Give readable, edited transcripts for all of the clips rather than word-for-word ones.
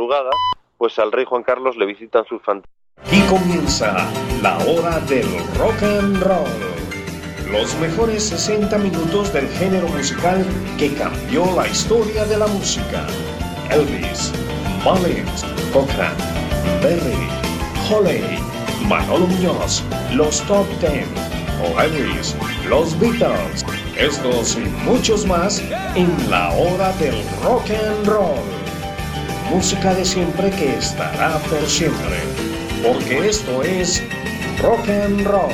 madrugada, pues al rey Juan Carlos le visitan sus fantasmas. Y comienza la hora del rock and roll. Los mejores 60 minutos del género musical que cambió la historia de la música. Elvis, Mullins, Cochran, Berry, Holly, Manolo Muñoz, los Top Ten, Oasis, los Beatles. Estos y muchos más en la hora del rock and roll. Música de siempre que estará por siempre. Porque esto es rock and roll.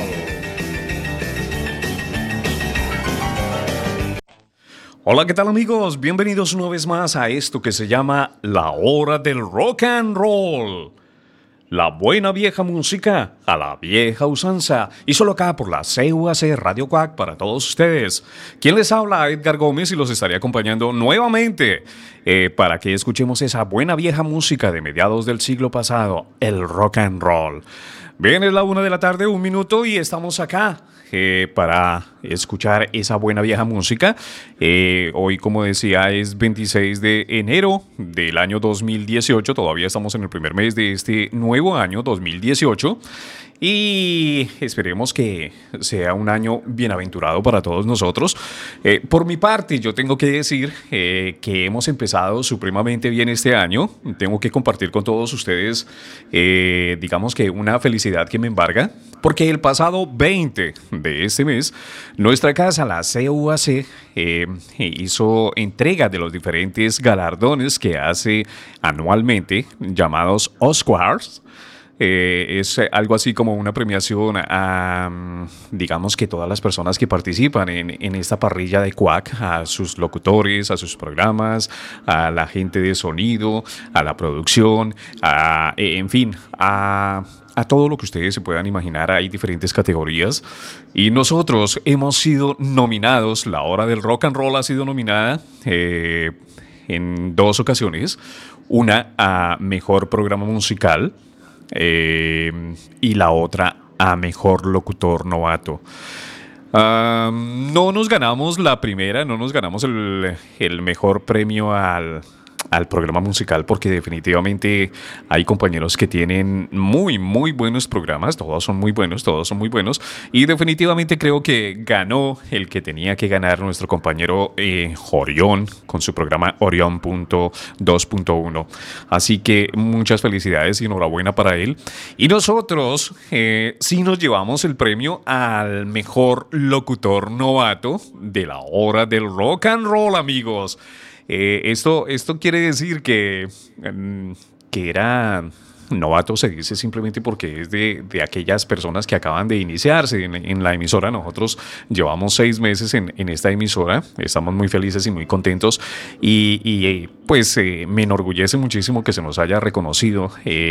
Hola, ¿qué tal amigos? Bienvenidos una vez más a esto que se llama La Hora del Rock and Roll. La buena vieja música a la vieja usanza. Y solo acá por la CUAC Radio Quack para todos ustedes. ¿Quién les habla? Edgar Gómez, y los estaré acompañando nuevamente para que escuchemos esa buena vieja música de mediados del siglo pasado, el rock and roll. Bien, es la 1 de la tarde, 1 minuto, y estamos acá para escuchar esa buena vieja música. Hoy, como decía, es 26 de enero del año 2018. Todavía estamos en el primer mes de este nuevo año 2018. Y esperemos que sea un año bienaventurado para todos nosotros. Por mi parte, yo tengo que decir que hemos empezado supremamente bien este año. Tengo que compartir con todos ustedes, digamos que una felicidad que me embarga, porque el pasado 20 de este mes, nuestra casa, la CUAC, hizo entrega de los diferentes galardones que hace anualmente, llamados Oscars. Es algo así como una premiación a, digamos que todas las personas que participan en esta parrilla de Quack, a sus locutores, a sus programas, a la gente de sonido, a la producción, en fin, a todo lo que ustedes se puedan imaginar. Hay diferentes categorías y nosotros hemos sido nominados. La Hora del Rock and Roll ha sido nominada en 2 ocasiones, una a Mejor Programa Musical y la otra a Mejor Locutor Novato. No nos ganamos la primera, no nos ganamos el mejor premio al programa musical, porque definitivamente hay compañeros que tienen muy, muy buenos programas. Todos son muy buenos, y definitivamente creo que ganó el que tenía que ganar, nuestro compañero Orión, con su programa Orión.2.1. Así que muchas felicidades y enhorabuena para él. Y nosotros sí nos llevamos el premio al mejor locutor novato de la Hora del Rock and Roll, amigos. Esto quiere decir que era novato, se dice simplemente porque es de aquellas personas que acaban de iniciarse en la emisora. Nosotros llevamos 6 meses en esta emisora, estamos muy felices y muy contentos, y pues me enorgullece muchísimo que se nos haya reconocido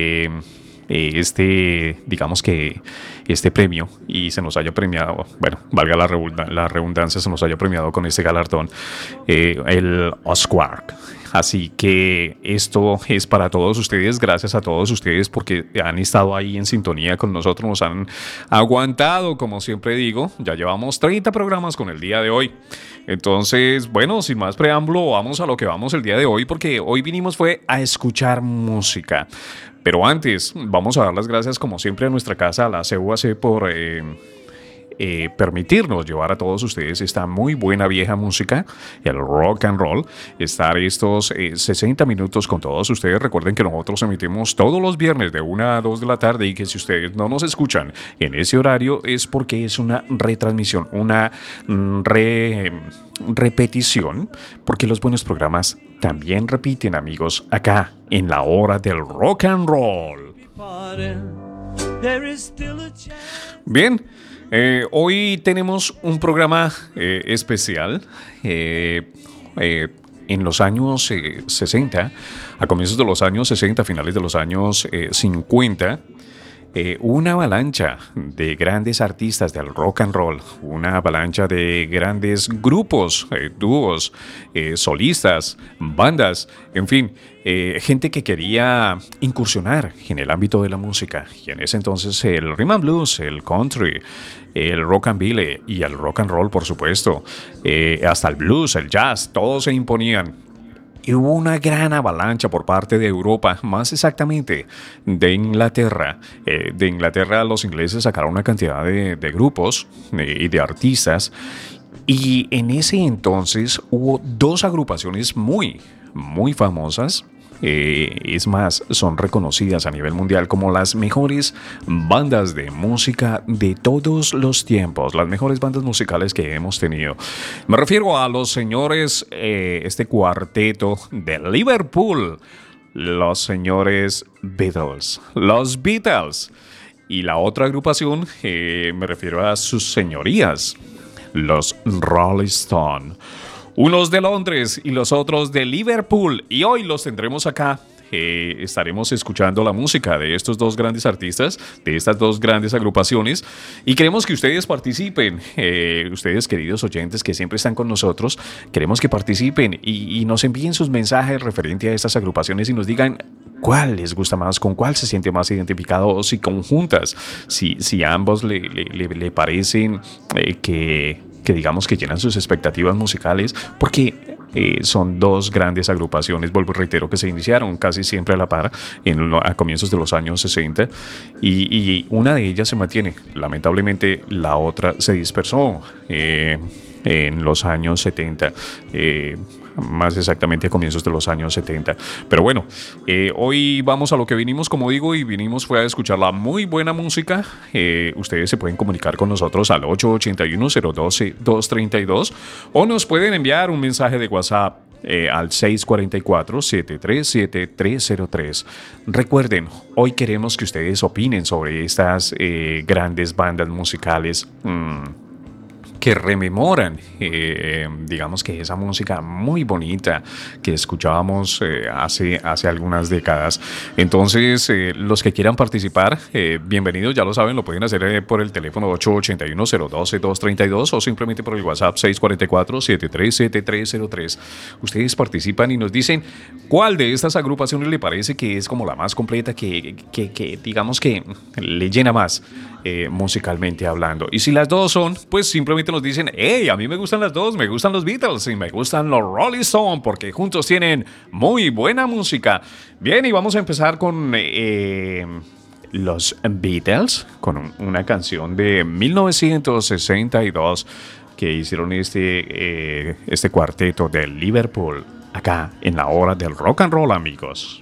digamos que este premio, y se nos haya premiado, bueno, valga la redundancia, se nos haya premiado con este galardón, el Oscar. Así que esto es para todos ustedes. Gracias a todos ustedes porque han estado ahí en sintonía con nosotros, nos han aguantado, como siempre digo. Ya llevamos 30 programas con el día de hoy. Entonces, bueno, sin más preámbulo, vamos a lo que vamos el día de hoy, porque hoy vinimos fue a escuchar música. Pero antes, vamos a dar las gracias, como siempre, a nuestra casa, a la CUAC, por permitirnos llevar a todos ustedes esta muy buena vieja música, el rock and roll, estar estos 60 minutos con todos ustedes. Recuerden que nosotros emitimos todos los viernes de 1 a 2 de la tarde, y que si ustedes no nos escuchan en ese horario es porque es una retransmisión, una repetición, porque los buenos programas también repiten, amigos, acá en la Hora del Rock and Roll. Bien, hoy tenemos un programa especial. En los años 60, a comienzos de los años 60, finales de los años 50, una avalancha de grandes artistas del rock and roll, una avalancha de grandes grupos, dúos, solistas, bandas, en fin, gente que quería incursionar en el ámbito de la música. Y en ese entonces el rhythm and blues, el country, el rockabilly y el rock and roll, por supuesto, hasta el blues, el jazz, todos se imponían. y hubo una gran avalancha por parte de Europa, más exactamente de Inglaterra. De Inglaterra los ingleses sacaron una cantidad de grupos y de artistas, y en ese entonces hubo dos agrupaciones muy famosas. Es más, son reconocidas a nivel mundial como las mejores bandas de música de todos los tiempos, las mejores bandas musicales que hemos tenido. Me refiero a los señores, este cuarteto de Liverpool, los señores Beatles, los Beatles. Y la otra agrupación, me refiero a sus señorías, los Rolling Stone. Unos de Londres y los otros de Liverpool. Y hoy los tendremos acá. Estaremos escuchando la música de estos dos grandes artistas, de estas dos grandes agrupaciones. Y queremos que ustedes participen. Ustedes, queridos oyentes que siempre están con nosotros, queremos que participen y nos envíen sus mensajes referente a estas agrupaciones y nos digan cuál les gusta más, con cuál se siente más identificado, o si conjuntas, si a ambos le parecen que digamos que llenan sus expectativas musicales, porque son dos grandes agrupaciones, vuelvo y reitero, que se iniciaron casi siempre a la par a comienzos de los años 60, y una de ellas se mantiene. Lamentablemente la otra se dispersó en los años 70, más exactamente a comienzos de los años 70. Pero bueno, hoy vamos a lo que vinimos, como digo, y vinimos fue a escuchar la muy buena música. Ustedes se pueden comunicar con nosotros al 881-012-232 o nos pueden enviar un mensaje de WhatsApp al 644-737-303. Recuerden, hoy queremos que ustedes opinen sobre estas grandes bandas musicales que rememoran, digamos que esa música muy bonita que escuchábamos hace algunas décadas. Entonces, los que quieran participar, bienvenidos, ya lo saben, lo pueden hacer por el teléfono 881-012-232 o simplemente por el WhatsApp 644-737-303. Ustedes participan y nos dicen cuál de estas agrupaciones le parece que es como la más completa, que digamos que le llena más musicalmente hablando. Y si las dos son, pues simplemente nos dicen, hey, a mí me gustan las dos, me gustan los Beatles y me gustan los Rolling Stones porque juntos tienen muy buena música. Bien, y vamos a empezar con los Beatles, con una canción de 1962 que hicieron este cuarteto de Liverpool, acá en la hora del rock and roll, amigos.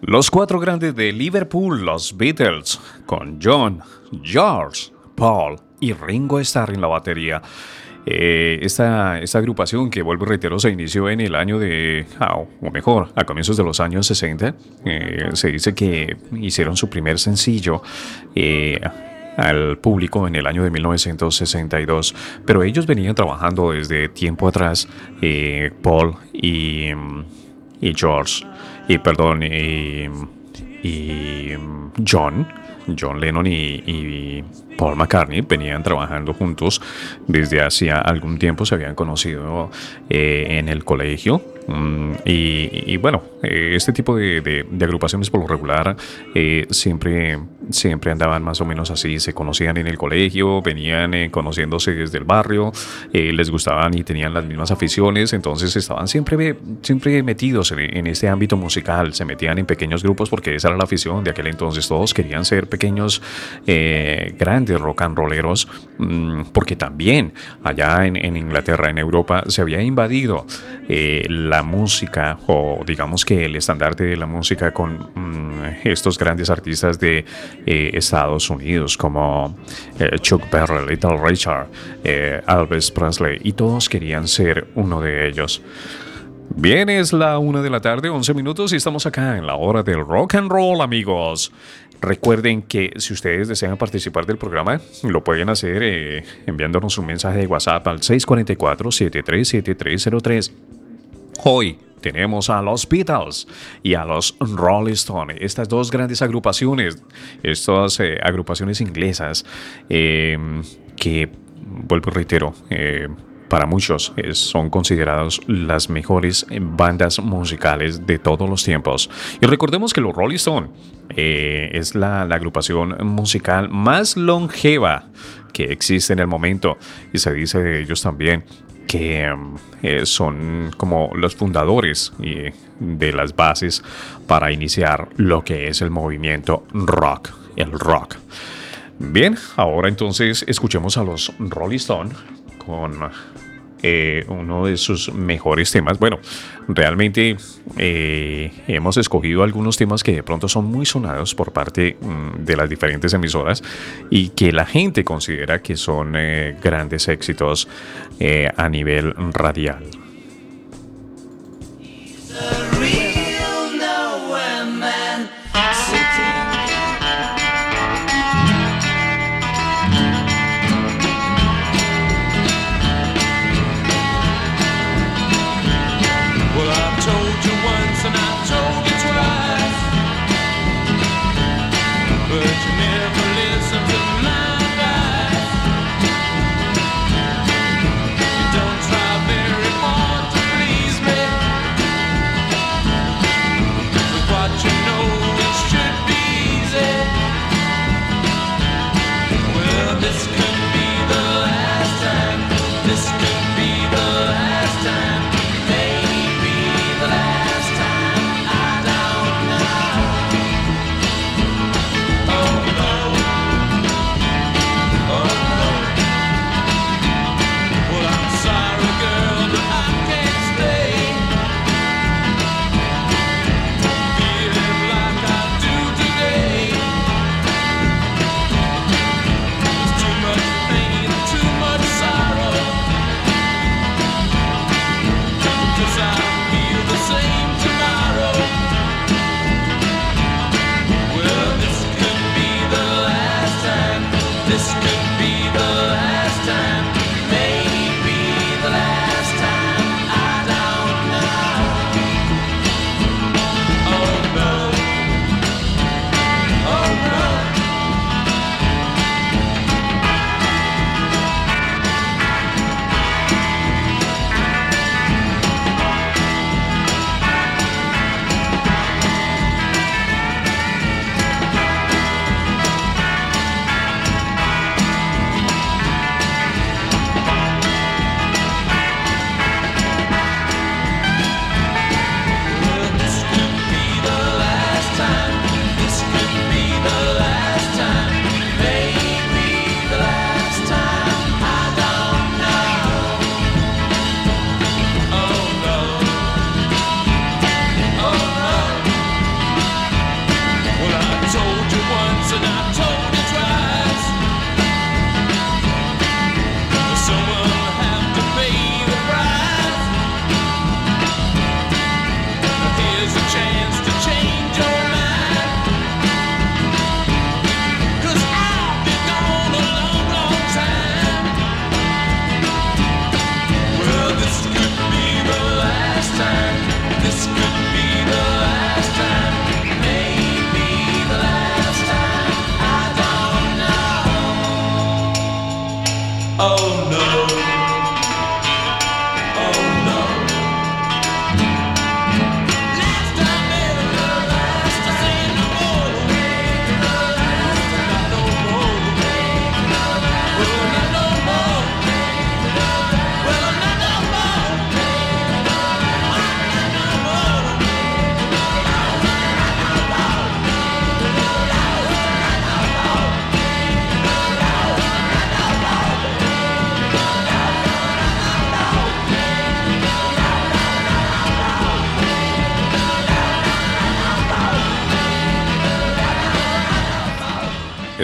Los cuatro grandes de Liverpool, los Beatles, con John, George, Paul y Ringo Starr en la batería. Esta agrupación, que vuelvo y reitero, se inició en el año o mejor, a comienzos de los años 60. Se dice que hicieron su primer sencillo al público en el año de 1962, pero ellos venían trabajando desde tiempo atrás, Paul y George, y John Lennon y Paul McCartney venían trabajando juntos desde hacía algún tiempo. Se habían conocido en el colegio. Y bueno, este tipo de agrupaciones por lo regular siempre andaban más o menos así. Se conocían en el colegio, venían conociéndose desde el barrio, les gustaban y tenían las mismas aficiones, entonces estaban siempre metidos en este ámbito musical. Se metían en pequeños grupos porque esa era la afición de aquel entonces. Todos querían ser pequeños grandes rock and rolleros, porque también allá en Inglaterra, en Europa, se había invadido la música, o digamos que el estandarte de la música, con estos grandes artistas de Estados Unidos como Chuck Berry, Little Richard, Elvis Presley, y todos querían ser uno de ellos. Bien, es la 1:11 p.m. y estamos acá en la hora del rock and roll, amigos. Recuerden que si ustedes desean participar del programa, lo pueden hacer enviándonos un mensaje de WhatsApp al 644-737303. Hoy tenemos a los Beatles y a los Rolling Stones, estas dos grandes agrupaciones, estas agrupaciones inglesas que, vuelvo y reitero, para muchos son considerados las mejores bandas musicales de todos los tiempos. Y recordemos que los Rolling Stones es la agrupación musical más longeva que existe en el momento, y se dice de ellos también que son como los fundadores de las bases para iniciar lo que es el movimiento rock, el rock. Bien, ahora entonces escuchemos a los Rolling Stones con uno de sus mejores temas. Bueno, realmente hemos escogido algunos temas que de pronto son muy sonados por parte de las diferentes emisoras y que la gente considera que son grandes éxitos a nivel radial.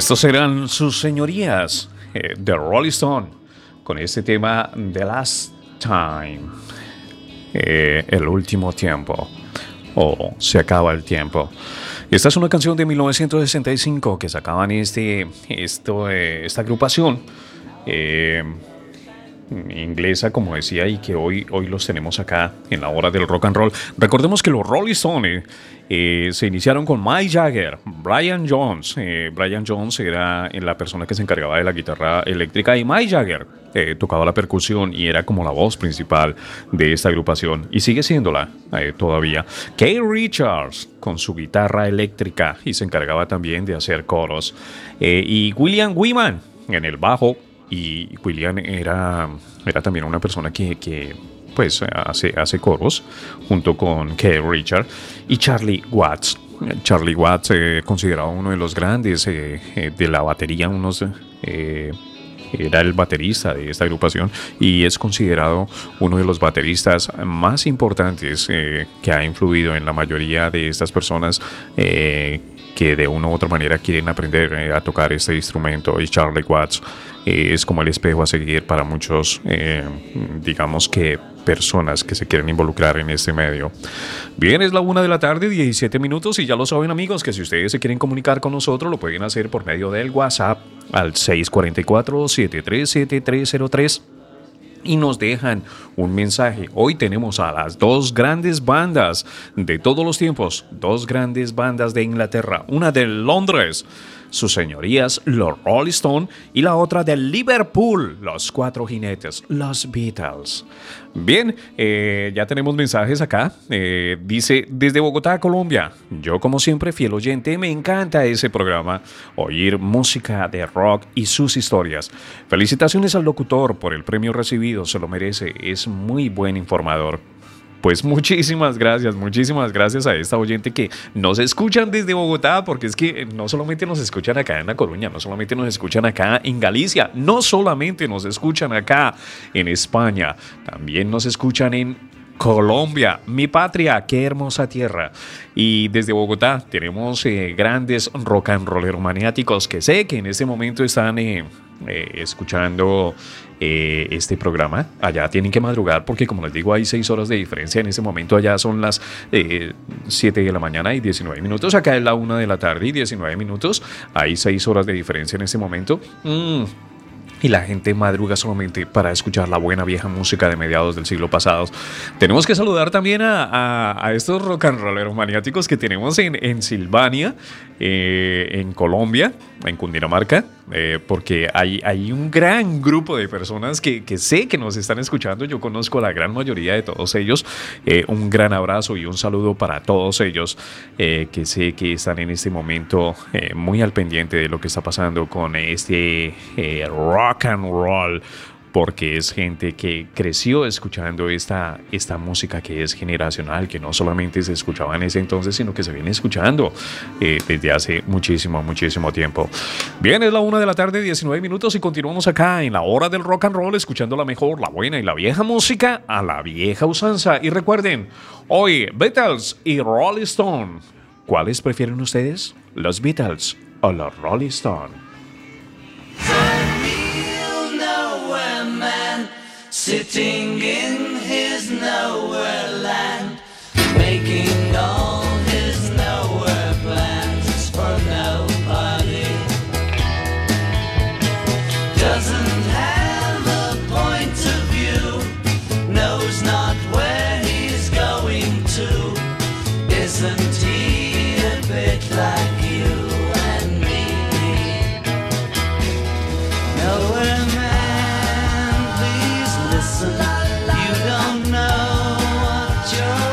Estos serán sus señorías, The Rolling Stone, con este tema The Last Time, el último tiempo, o Se acaba el tiempo. Esta es una canción de 1965 que sacaban esta agrupación inglesa, como decía, y que hoy los tenemos acá en la hora del rock and roll. Recordemos que los Rolling Stones se iniciaron con Mick Jagger, Brian Jones. Brian Jones era la persona que se encargaba de la guitarra eléctrica y Mick Jagger tocaba la percusión y era como la voz principal de esta agrupación y sigue siéndola todavía. Keith Richards con su guitarra eléctrica y se encargaba también de hacer coros, y William Wyman en el bajo. Y William era también una persona que pues hace coros junto con Keith Richards y Charlie Watts. Charlie Watts, considerado uno de los grandes de la batería, era el baterista de esta agrupación y es considerado uno de los bateristas más importantes que ha influido en la mayoría de estas personas que de una u otra manera quieren aprender a tocar este instrumento. Y Charlie Watts es como el espejo a seguir para muchos, digamos que personas que se quieren involucrar en este medio. Bien, es la 1 de la tarde, 17 minutos, y ya lo saben, amigos, que si ustedes se quieren comunicar con nosotros, lo pueden hacer por medio del WhatsApp al 644-737303 y nos dejan un mensaje. Hoy tenemos a las dos grandes bandas de todos los tiempos, dos grandes bandas de Inglaterra, una de Londres, sus señorías, los Rolling Stone, y la otra de Liverpool, los Cuatro Jinetes, los Beatles. Bien, ya tenemos mensajes acá. Dice, desde Bogotá, Colombia, yo como siempre fiel oyente, me encanta ese programa, oír música de rock y sus historias. Felicitaciones al locutor por el premio recibido, se lo merece, es muy buen informador. Pues muchísimas gracias a esta oyente que nos escuchan desde Bogotá, porque es que no solamente nos escuchan acá en La Coruña, no solamente nos escuchan acá en Galicia, no solamente nos escuchan acá en España, también nos escuchan en Colombia, mi patria, qué hermosa tierra. Y desde Bogotá tenemos grandes rock and rolleros maniáticos que sé que en este momento están escuchando este programa. Allá tienen que madrugar porque, como les digo, hay 6 horas de diferencia. En este momento allá son las 7 de la mañana y 19 minutos. Acá es la 1 de la tarde y 19 minutos. Hay 6 horas de diferencia en este momento. Y la gente madruga solamente para escuchar la buena vieja música de mediados del siglo pasado. Tenemos que saludar también a estos rock and rolleros maniáticos que tenemos en Silvania, en Colombia, en Cundinamarca, porque hay un gran grupo de personas que sé que nos están escuchando. Yo conozco a la gran mayoría de todos ellos. Un gran abrazo y un saludo para todos ellos, que sé que están en este momento muy al pendiente de lo que está pasando con este rock and roll, porque es gente que creció escuchando esta música que es generacional, que no solamente se escuchaba en ese entonces, sino que se viene escuchando desde hace muchísimo tiempo. Bien, es la 1 de la tarde, 19 minutos, y continuamos acá en la hora del rock and roll, escuchando la mejor, la buena y la vieja música a la vieja usanza. Y recuerden, hoy Beatles y Rolling Stone. ¿Cuáles prefieren ustedes? ¿Los Beatles o los Rolling Stone? Sitting in his nowhere land, making all his nowhere plans for nobody. Doesn't have a point of view, knows not where he's going to. Isn't he a bit like you and me? Nowhere man, listen, you don't know what you're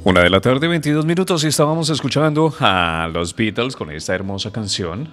1 de la tarde, 22 minutos, y estábamos escuchando a los Beatles con esta hermosa canción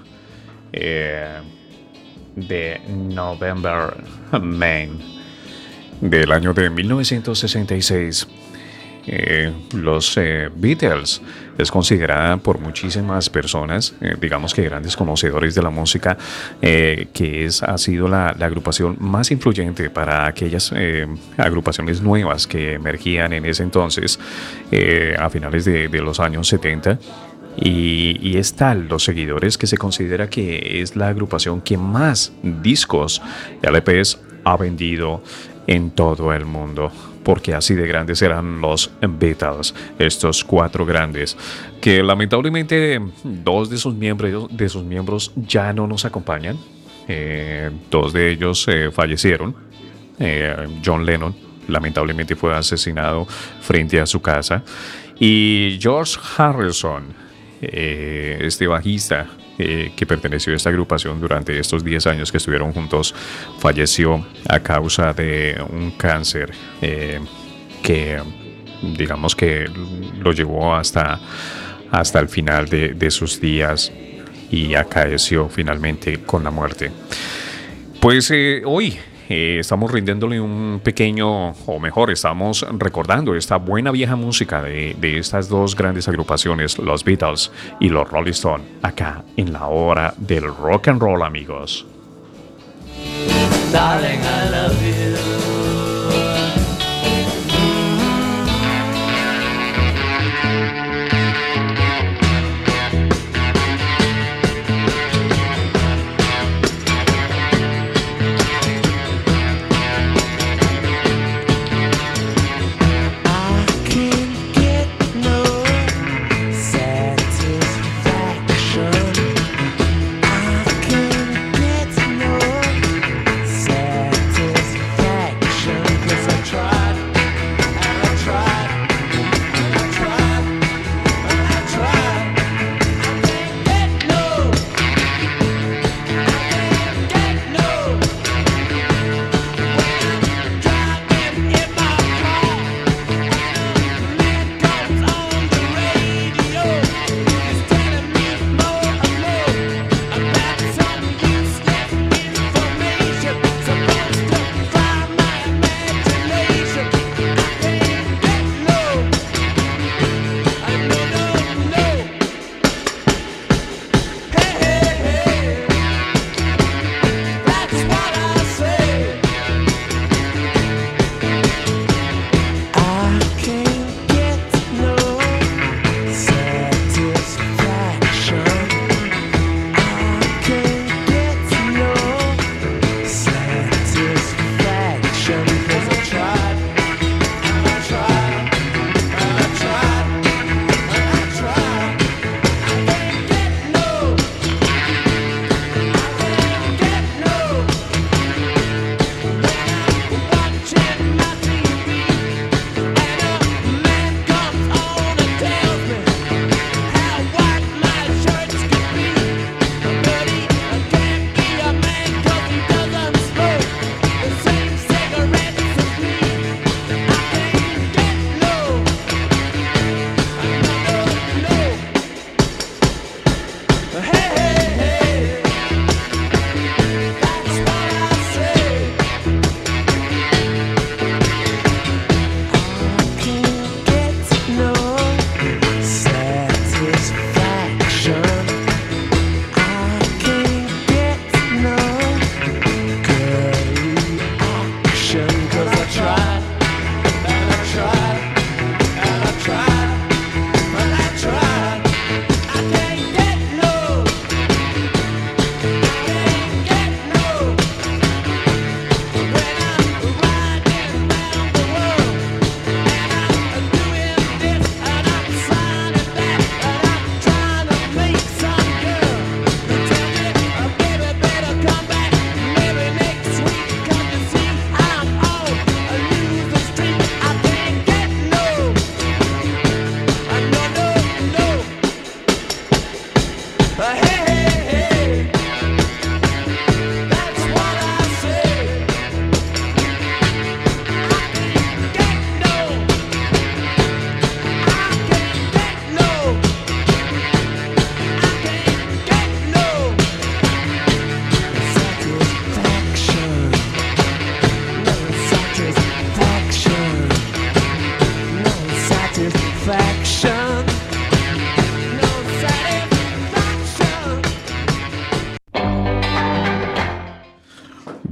de November Man del año de 1966. Los Beatles es considerada por muchísimas personas, digamos que grandes conocedores de la música, ha sido la agrupación más influyente para aquellas agrupaciones nuevas que emergían en ese entonces, a finales de los años 70. Y es tal los seguidores que se considera que es la agrupación que más discos LPs ha vendido en todo el mundo, porque así de grandes eran los Beatles, estos cuatro grandes, que lamentablemente dos de sus miembros ya no nos acompañan. Dos de ellos fallecieron. John Lennon lamentablemente fue asesinado frente a su casa, y George Harrison, este bajista que perteneció a esta agrupación durante estos 10 años que estuvieron juntos, falleció a causa de un cáncer que digamos que lo llevó hasta el final de sus días, y acaeció finalmente con la muerte. Pues hoy estamos rindiéndole un pequeño, o mejor, estamos recordando esta buena vieja música de estas dos grandes agrupaciones, los Beatles y los Rolling Stones, acá en la hora del rock and roll, amigos. Darling, I love you.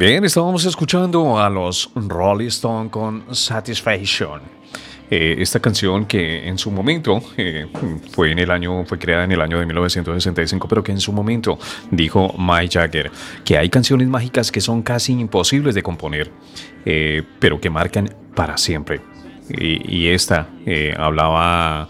Bien, estábamos escuchando a los Rolling Stones con Satisfaction. Esta canción que en su momento fue creada en el año de 1965, pero que en su momento dijo Mick Jagger que hay canciones mágicas que son casi imposibles de componer, pero que marcan para siempre. Y esta hablaba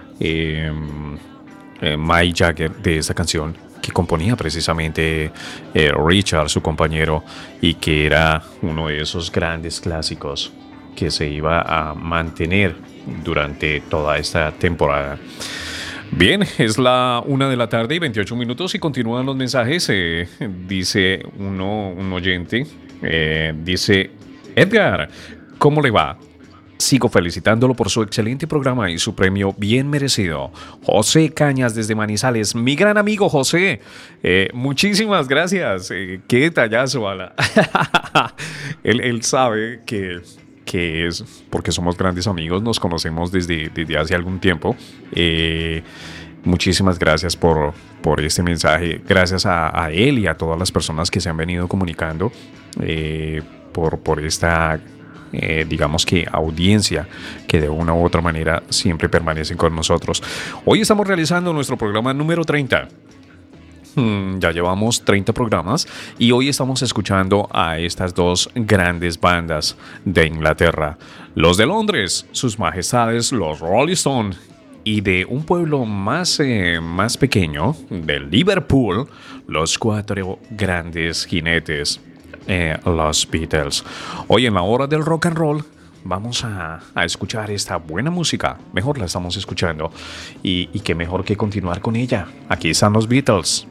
Mick Jagger de esta canción que componía precisamente Richard, su compañero, y que era uno de esos grandes clásicos que se iba a mantener durante toda esta temporada. Bien, es la 1:28 p.m. y continúan los mensajes. Dice un oyente, dice: Edgar, ¿cómo le va? Sigo felicitándolo por su excelente programa y su premio bien merecido. José Cañas desde Manizales, mi gran amigo José. Muchísimas gracias. Qué detallazo, Ala. él sabe que es porque somos grandes amigos, nos conocemos desde hace algún tiempo. Muchísimas gracias por este mensaje. Gracias a él y a todas las personas que se han venido comunicando por esta digamos que audiencia que de una u otra manera siempre permanecen con nosotros. Hoy estamos realizando nuestro programa número 30. Ya llevamos 30 programas y hoy estamos escuchando a estas dos grandes bandas de Inglaterra. Los de Londres, sus majestades, los Rolling Stones, y de un pueblo más pequeño, de Liverpool, los cuatro grandes jinetes, los Beatles. Hoy en la hora del rock and roll vamos a escuchar esta buena música. Mejor la estamos escuchando y qué mejor que continuar con ella. Aquí están los Beatles.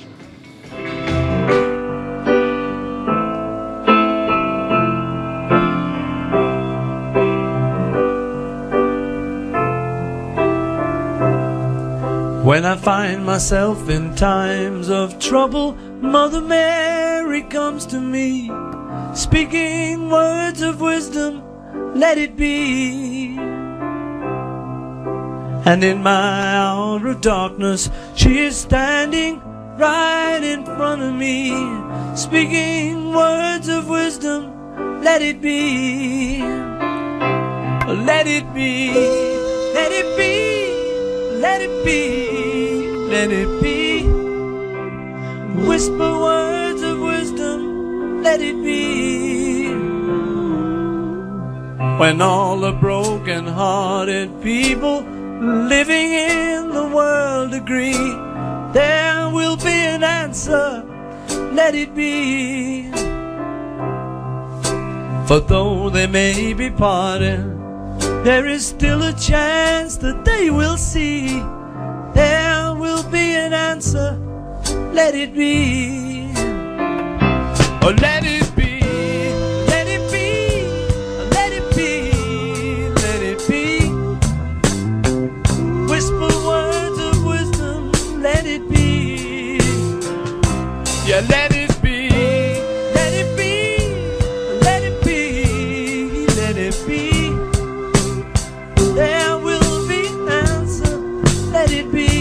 When I find myself in times of trouble, Mother Mary comes to me, speaking words of wisdom, let it be. And in my hour of darkness, she is standing right in front of me, speaking words of wisdom, let it be. Let it be, let it be, let it be, let it be. Whisper words of wisdom, let it be. When all the broken-hearted people living in the world agree, there will be an answer, let it be. For though they may be parted, there is still a chance that they will see. There will be an answer, let it be. Oh, let it be, let it be, let it be, let it be. Whisper words of wisdom, let it be. Yeah, let it be, let it be, let it be, let it be. There will be an answer, let it be.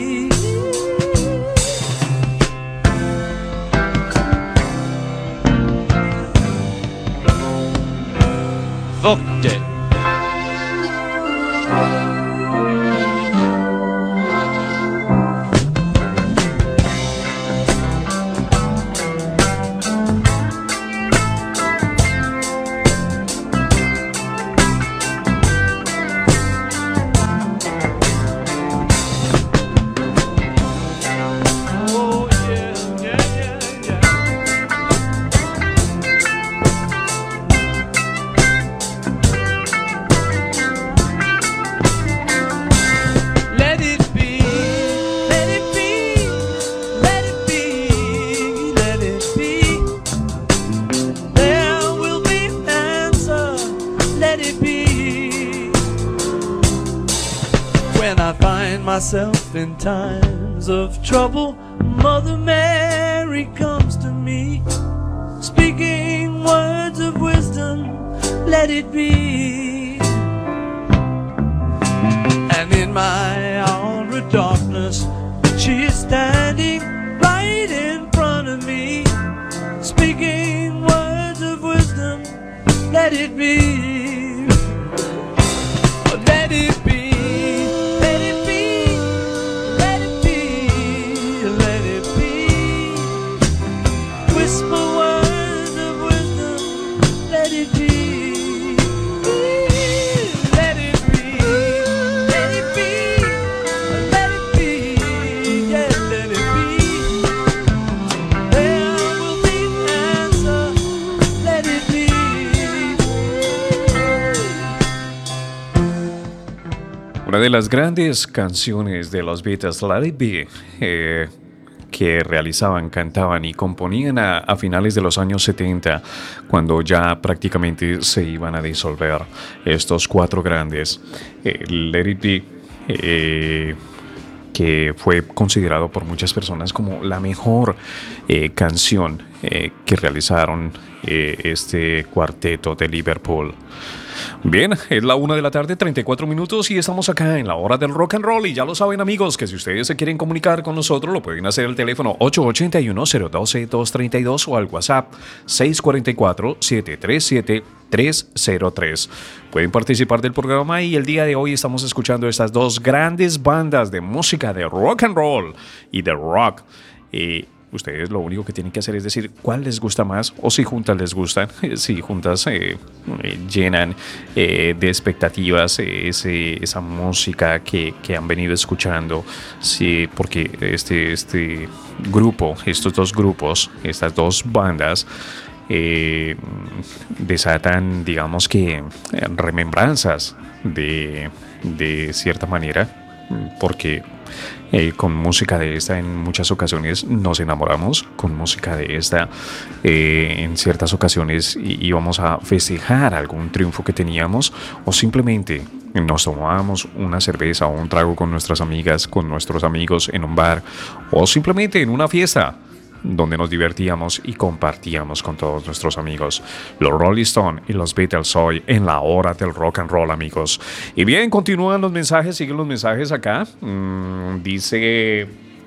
Fucked it. Oh yeah, yeah, yeah, yeah. Let it be, let it be, let it be, let it be. There will be an answer, let it be. When I find myself in times of trouble, Mother Mary comes to me, speaking words of wisdom, let it be. And in my hour of darkness, she is standing right in front of me, speaking words let it be. Let it be, let it be, let it be, let it be. Whisper words of wisdom, let it be. Let it be, let it be, let it be, yeah, let it be. There will be an answer, let it be. Una de las grandes canciones de los Beatles, Let It Be, que realizaban, cantaban y componían a finales de los años 70, cuando ya prácticamente se iban a disolver estos cuatro grandes. Let It Be, que fue considerado por muchas personas como la mejor canción que realizaron este cuarteto de Liverpool. Bien, es la 1 de la tarde, 34 minutos y estamos acá en la hora del rock and roll. Y ya lo saben, amigos, que si ustedes se quieren comunicar con nosotros, lo pueden hacer al teléfono 881-012-232 o al WhatsApp 644-737-303. Pueden participar del programa y el día de hoy estamos escuchando estas dos grandes bandas de música de rock and roll y de rock. Ustedes lo único que tienen que hacer es decir cuál les gusta más o si juntas les gustan, si juntas llenan de expectativas esa música que han venido escuchando, sí, porque este grupo, estos dos grupos, estas dos bandas desatan, digamos que remembranzas de cierta manera, porque con música de esta en muchas ocasiones nos enamoramos, con música de esta en ciertas ocasiones íbamos a festejar algún triunfo que teníamos o simplemente nos tomábamos una cerveza o un trago con nuestras amigas, con nuestros amigos en un bar o simplemente en una fiesta donde nos divertíamos y compartíamos con todos nuestros amigos. Los Rolling Stones y los Beatles hoy en la hora del rock and roll, amigos. Y bien, continúan los mensajes, siguen los mensajes acá. Dice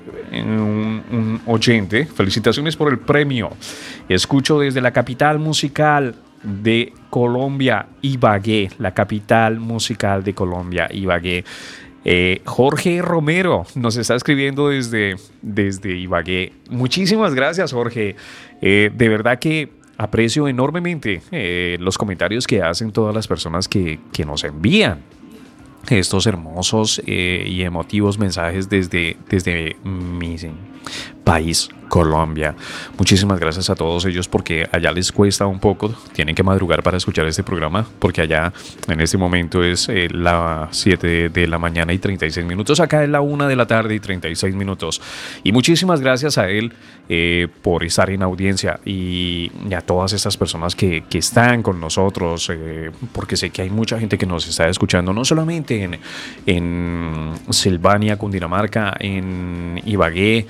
un oyente, felicitaciones por el premio. Escucho desde la capital musical de Colombia, Ibagué, la capital musical de Colombia, Ibagué. Jorge Romero nos está escribiendo desde Ibagué. Muchísimas gracias, Jorge. De verdad que aprecio enormemente los comentarios que hacen todas las personas que nos envían estos hermosos y emotivos mensajes desde mi país, Colombia. Muchísimas gracias a todos ellos porque allá les cuesta un poco, tienen que madrugar para escuchar este programa porque allá en este momento es las 7 de la mañana y 36 minutos, acá es la 1 de la tarde y 36 minutos. Y muchísimas gracias a él por estar en audiencia y a todas estas personas que están con nosotros, porque sé que hay mucha gente que nos está escuchando, no solamente en Silvania, Cundinamarca, en Ibagué,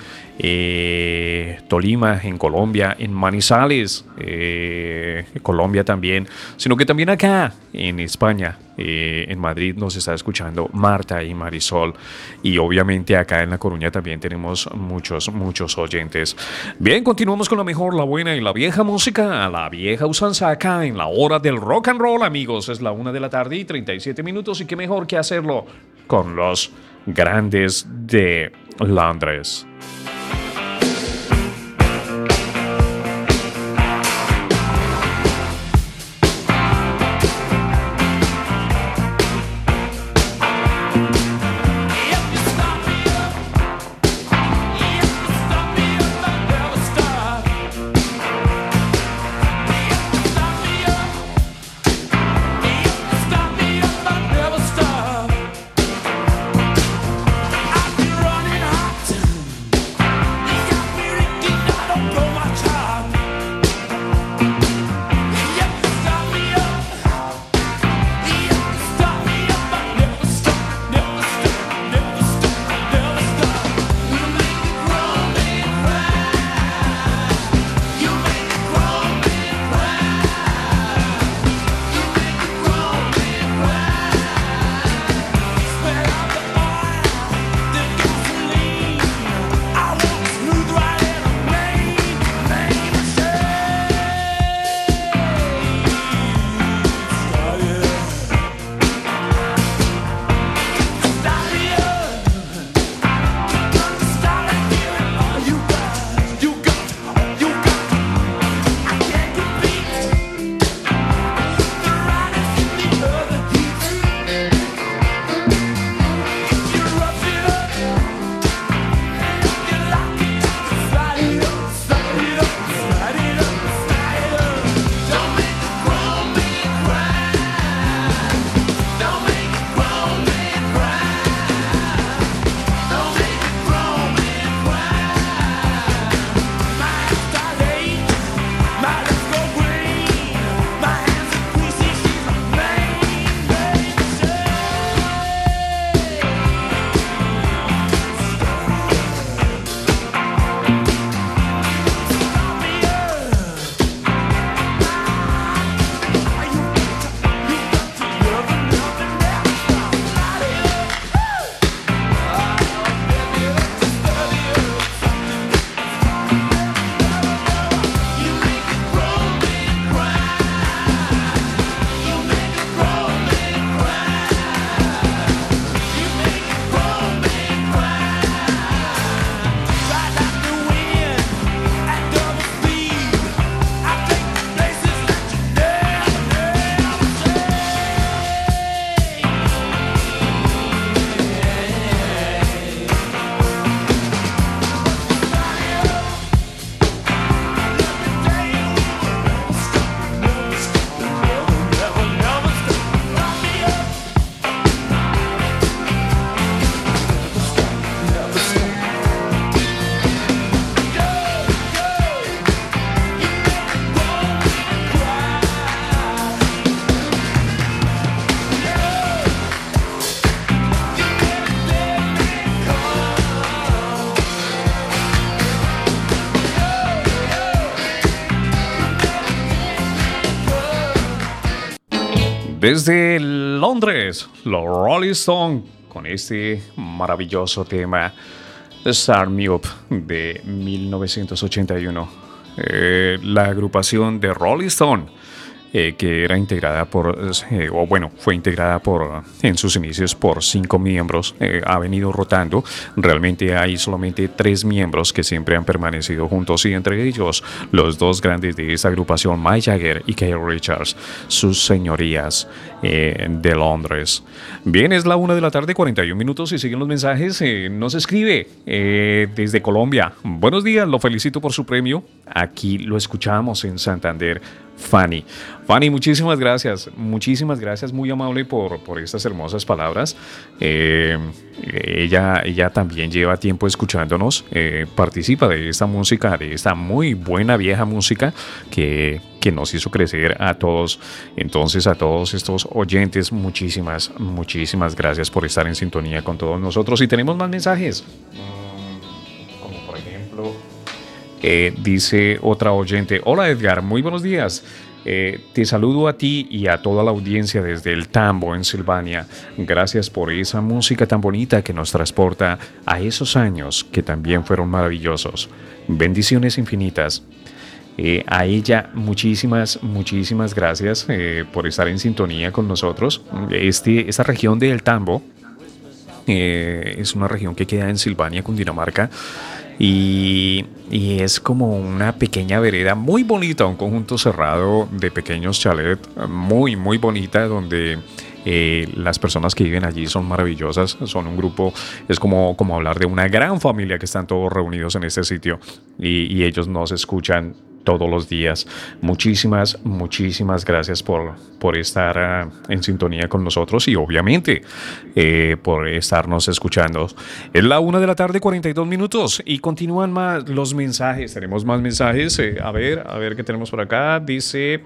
Tolima, en Colombia, en Manizales, Colombia también, sino que también acá en España, en Madrid nos está escuchando Marta y Marisol, y obviamente acá en La Coruña también tenemos muchos oyentes. Bien, continuamos con la mejor, la buena y la vieja música, a la vieja usanza acá en la hora del rock and roll, amigos. Es la 1 de la tarde y 37 minutos y qué mejor que hacerlo con los grandes de Londres. I've been running hot Desde Londres, los Rolling Stones, con este maravilloso tema Start Me Up de 1981. La agrupación de Rolling Stone, que era integrada fue integrada en sus inicios por 5 miembros, ha venido rotando. Realmente hay solamente 3 miembros que siempre han permanecido juntos, y entre ellos los 2 grandes de esta agrupación, Mick Jagger y Keith Richards, sus señorías de Londres. Bien, es la 1:41 y siguen los mensajes. Nos escribe desde Colombia: buenos días, lo felicito por su premio. Aquí lo escuchamos en Santander. Fanny, muchísimas gracias, muy amable por estas hermosas palabras. Ella también lleva tiempo escuchándonos, participa de esta música, de esta muy buena vieja música que nos hizo crecer a todos. Entonces, a todos estos oyentes, muchísimas gracias por estar en sintonía con todos nosotros. Y tenemos más mensajes, como por ejemplo, dice otra oyente: hola Edgar, muy buenos días. Te saludo a ti y a toda la audiencia desde el Tambo, en Silvania. Gracias por esa música tan bonita que nos transporta a esos años que también fueron maravillosos. Bendiciones infinitas. A ella muchísimas gracias por estar en sintonía con nosotros. Esta región del Tambo es una región que queda en Silvania, Cundinamarca. Y es como una pequeña vereda muy bonita, un conjunto cerrado de pequeños chalets muy bonita, donde las personas que viven allí son maravillosas, son un grupo, es como hablar de una gran familia que están todos reunidos en este sitio, y ellos nos escuchan todos los días. Muchísimas gracias por estar en sintonía con nosotros, y obviamente por estarnos escuchando. Es la 1:42 y continúan más los mensajes. Tenemos más mensajes. A ver qué tenemos por acá. Dice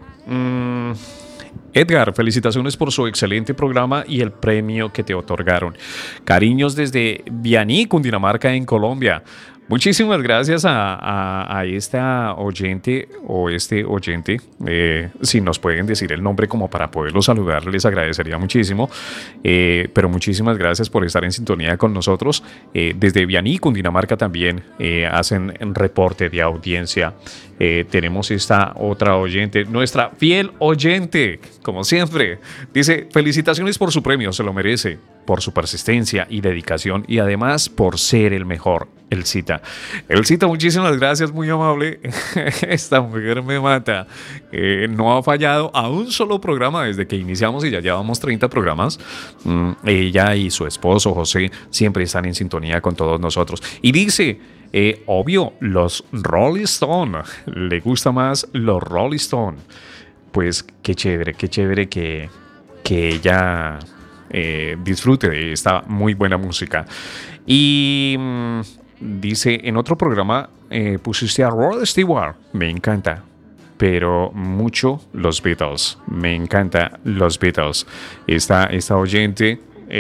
Edgar, felicitaciones por su excelente programa y el premio que te otorgaron. Cariños desde Vianí, Cundinamarca, en Colombia. Muchísimas gracias a esta oyente o este oyente. Si nos pueden decir el nombre como para poderlo saludar, les agradecería muchísimo. Pero muchísimas gracias por estar en sintonía con nosotros. Desde Vianí, Cundinamarca, también hacen reporte de audiencia. Tenemos esta otra oyente, nuestra fiel oyente, como siempre. Dice: felicitaciones por su premio, se lo merece, por su persistencia y dedicación, y además por ser el mejor. Elcita, muchísimas gracias, muy amable. Esta mujer me mata. No ha fallado a un solo programa desde que iniciamos, y ya llevamos 30 programas. Ella y su esposo José siempre están en sintonía con todos nosotros. Y dice: obvio, los Rolling Stone. Le gusta más los Rolling Stone. Pues qué chévere que ella disfrute de esta muy buena música. Y dice: en otro programa pusiste a Rod Stewart. Me encanta, pero mucho los Beatles. Me encanta los Beatles. Esta oyente,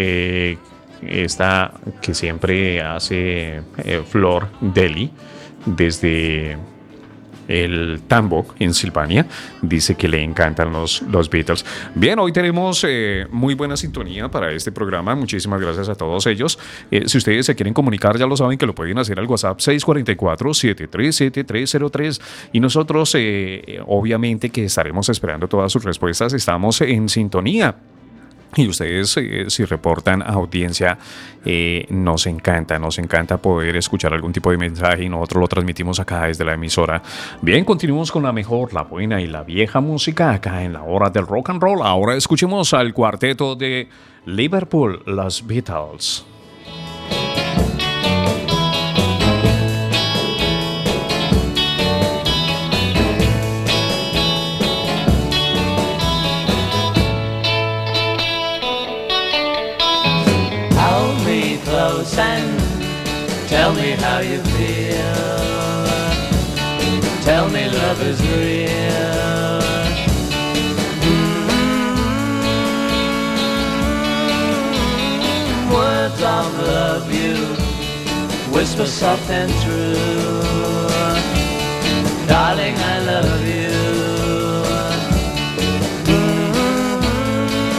esta que siempre hace Flor Deli desde el Tambo, en Silvania, dice que le encantan los Beatles. Bien, hoy tenemos muy buena sintonía para este programa. Muchísimas gracias a todos ellos. Si ustedes se quieren comunicar, ya lo saben que lo pueden hacer al WhatsApp 644-737303, y nosotros obviamente que estaremos esperando todas sus respuestas. Estamos en sintonía. Y ustedes, si reportan audiencia, nos encanta poder escuchar algún tipo de mensaje, y nosotros lo transmitimos acá desde la emisora. Bien, continuamos con la mejor, la buena y la vieja música acá en la hora del rock and roll. Ahora escuchemos al cuarteto de Liverpool, los Beatles. And tell me how you feel. Tell me love is real. Words of love you whisper soft and true. Darling, I love you.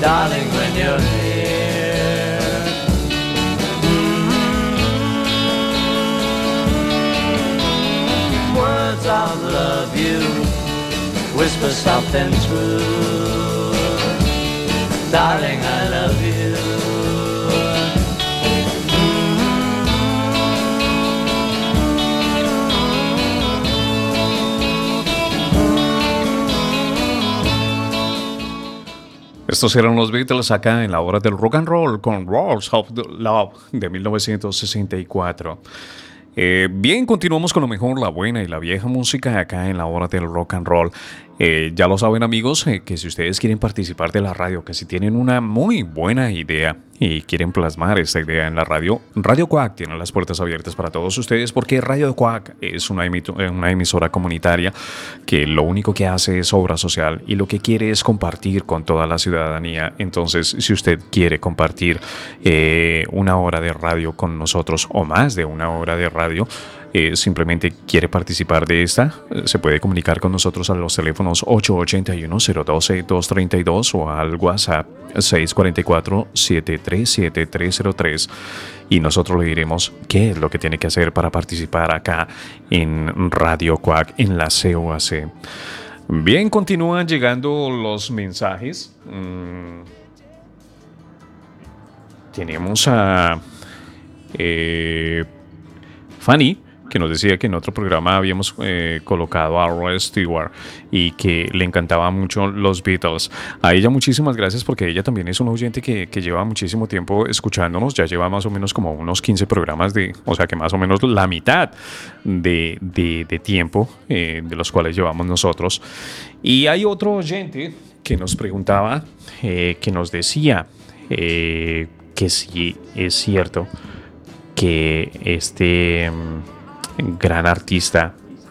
darling, when you're here. Words of love you whisper soft and true, darling, I love you. Estos eran los Beatles acá en la hora del rock and roll con Walls of Love de 1964. Bien, continuamos con lo mejor, la buena y la vieja música acá en la hora del rock and roll. Ya lo saben, amigos, que si ustedes quieren participar de la radio, que si tienen una muy buena idea y quieren plasmar esta idea en la radio, Radio Quack tiene las puertas abiertas para todos ustedes, porque Radio Quack es una emisora comunitaria que lo único que hace es obra social y lo que quiere es compartir con toda la ciudadanía. Entonces, si usted quiere compartir una hora de radio con nosotros o más de una hora de radio, simplemente quiere participar de esta, se puede comunicar con nosotros a los teléfonos 881-012-232 o al WhatsApp 644-737-303 y nosotros le diremos qué es lo que tiene que hacer para participar acá en Radio Quack, en la COAC. Bien, continúan llegando los mensajes. Tenemos a Fanny, que nos decía que en otro programa habíamos colocado a Rod Stewart y que le encantaban mucho los Beatles. A ella muchísimas gracias, porque ella también es una oyente que lleva muchísimo tiempo escuchándonos. Ya lleva más o menos como unos 15 programas, o sea que más o menos la mitad de tiempo de los cuales llevamos nosotros. Y hay otro oyente que nos preguntaba, que nos decía que sí es cierto que este gran artista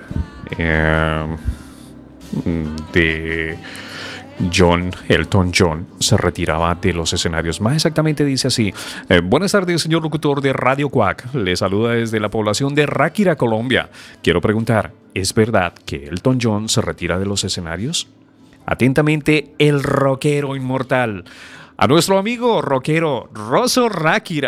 de Elton John se retiraba de los escenarios. Más exactamente dice así: buenas tardes, señor locutor de Radio Quack, le saluda desde la población de Ráquira, Colombia. Quiero preguntar, ¿es verdad que Elton John se retira de los escenarios? Atentamente, el rockero inmortal, a nuestro amigo rockero Rosso Ráquira.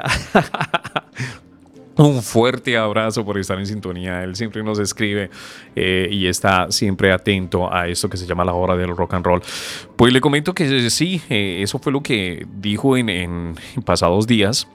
Un fuerte abrazo por estar en sintonía. Él siempre nos escribe y está siempre atento a esto que se llama la hora del rock and roll. Pues le comento que sí, eso fue lo que dijo en pasados días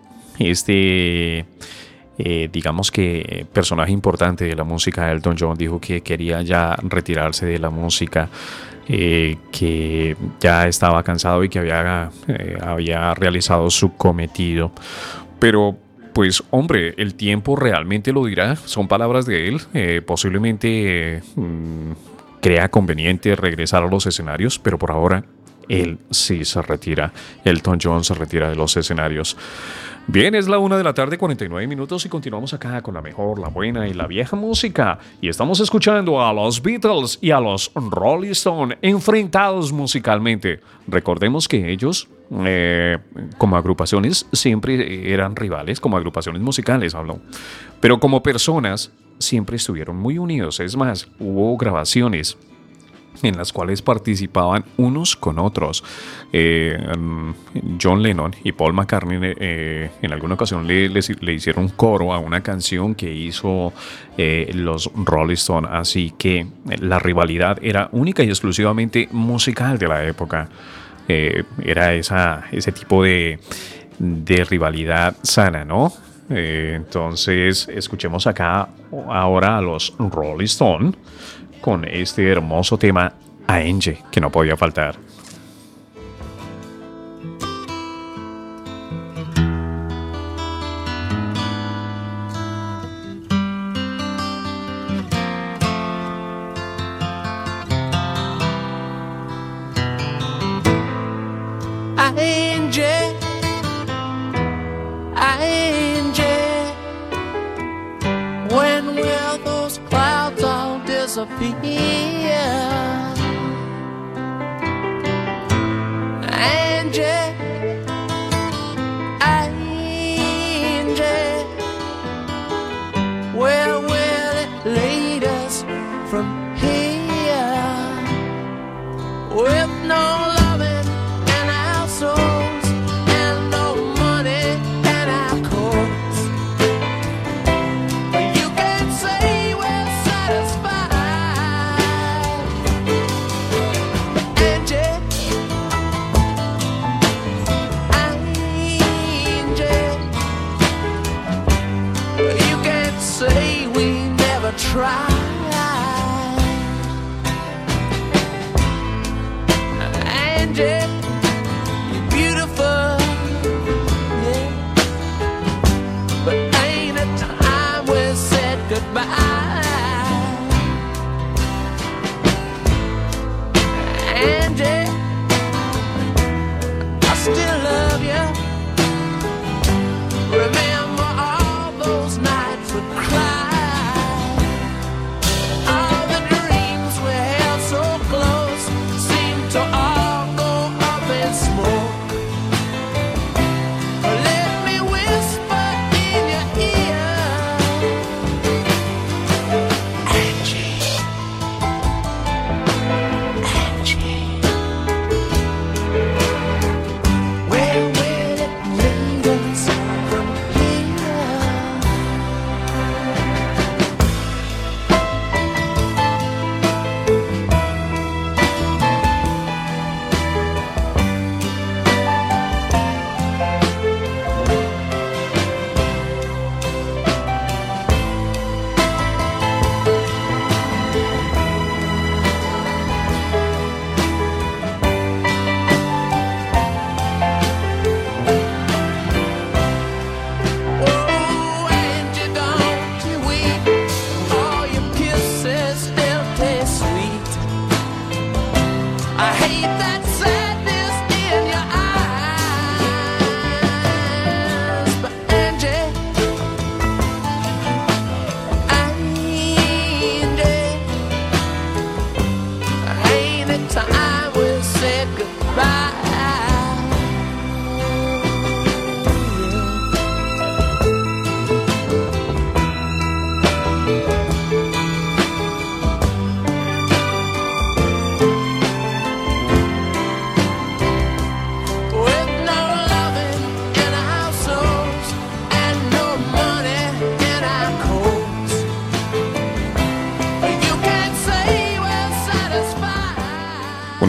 digamos que personaje importante de la música, Elton John. Dijo que quería ya retirarse de la música, que ya estaba cansado y que había realizado su cometido. Pero pues hombre, el tiempo realmente lo dirá. Son palabras de él. Posiblemente crea conveniente regresar a los escenarios, pero por ahora él sí se retira. Elton John se retira de los escenarios. Bien, es la 1:49 p.m. y continuamos acá con la mejor, la buena y la vieja música. Y estamos escuchando a los Beatles y a los Rolling Stones enfrentados musicalmente. Recordemos que ellos, como agrupaciones, siempre eran rivales, como agrupaciones musicales hablo. Pero como personas siempre estuvieron muy unidos. Es más, hubo grabaciones en las cuales participaban unos con otros. John Lennon y Paul McCartney en alguna ocasión le hicieron coro a una canción que hizo los Rolling Stones. Así que la rivalidad era única y exclusivamente musical de la época. Era ese tipo de rivalidad sana, ¿no? Entonces escuchemos acá ahora a los Rolling Stones con este hermoso tema, Angie, que no podía faltar. When will those clouds all disappear? Angie, Angie, where will it lead us from here? With no loving in our soul.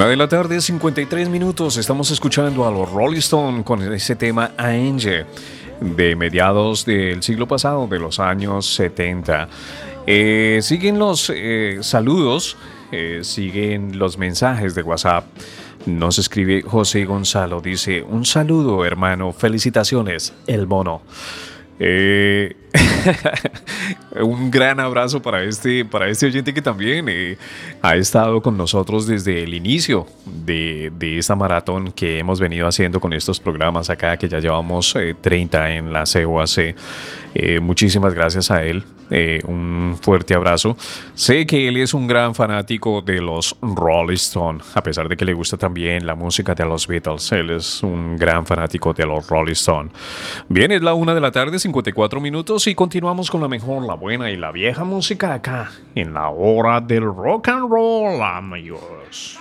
1:53 Estamos escuchando a los Rolling Stones con ese tema Angel de mediados del siglo pasado, de los años 70. Siguen los saludos, siguen los mensajes de WhatsApp. Nos escribe José Gonzalo, dice: un saludo, hermano, felicitaciones, el mono. Un gran abrazo para este oyente que también ha estado con nosotros desde el inicio de esta maratón que hemos venido haciendo con estos programas acá, que ya llevamos 30 en la COAC. Muchísimas gracias a él. Un fuerte abrazo. Sé que él es un gran fanático de los Rolling Stones, a pesar de que le gusta también la música de los Beatles. Él es un gran fanático de los Rolling Stones. Bien, es la 1:54 y continuamos con la mejor, la buena y la vieja música acá en la hora del rock and roll, amigos.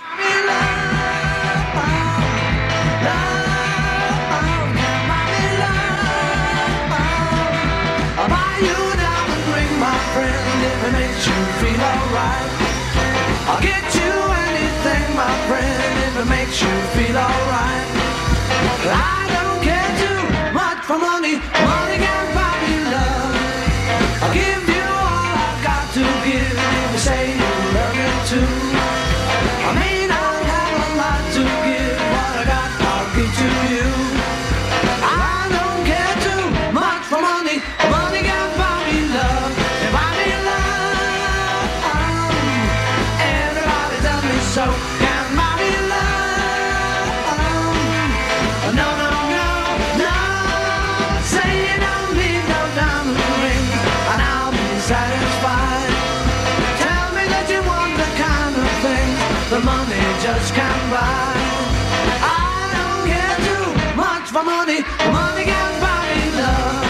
If it makes you feel alright, I'll get you anything, my friend, if it makes you feel alright. I don't care too much for money, money can buy me love. I'll give you all I've got to give if you say you love me too. I may not have a lot to give, what I got I'll give to you. I don't care too much for money, money can buy me love. So can mommy love? No, no, no, no. Say you don't need no diamond rings, and I'll be satisfied. Tell me that you want the kind of thing the money just can't buy. I don't care too much for money, money can't buy me love.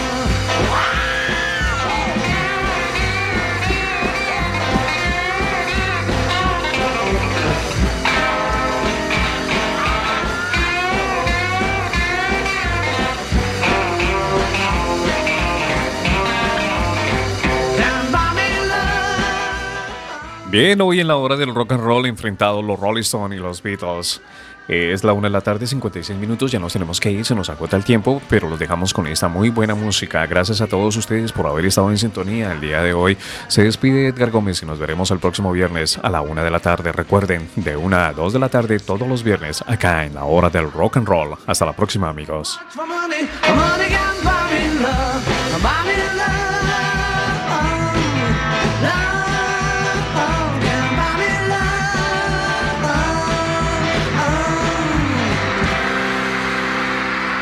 Bien, hoy en la hora del rock and roll enfrentados los Rolling Stones y los Beatles. Es la 1:56 ya nos tenemos que ir, se nos agota el tiempo, pero los dejamos con esta muy buena música. Gracias a todos ustedes por haber estado en sintonía el día de hoy. Se despide Edgar Gómez y nos veremos el próximo viernes a la 1:00 Recuerden, de 1 a 2 de la tarde todos los viernes, acá en la hora del rock and roll. Hasta la próxima, amigos. Money can buy me love, buy me love.